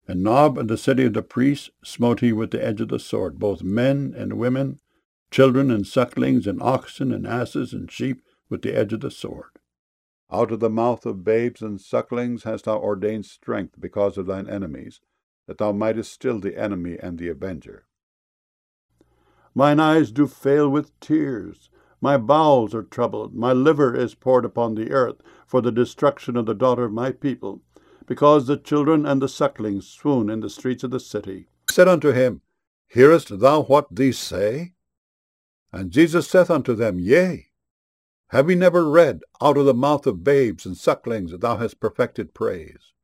And Nob and the city of the priests smote he with the edge of the sword, both men and women, children and sucklings, and oxen and asses and sheep with the edge of the sword. Out of the mouth of babes and sucklings hast thou ordained strength because of thine enemies, that thou mightest still the enemy and the avenger. Mine eyes do fail with tears, my bowels are troubled, my liver is poured upon the earth, for the destruction of the daughter of my people, because the children and the sucklings swoon in the streets of the city. I said unto him, Hearest thou what these say? And Jesus saith unto them, Yea. Have we never read, Out of the mouth of babes and sucklings thou hast perfected praise?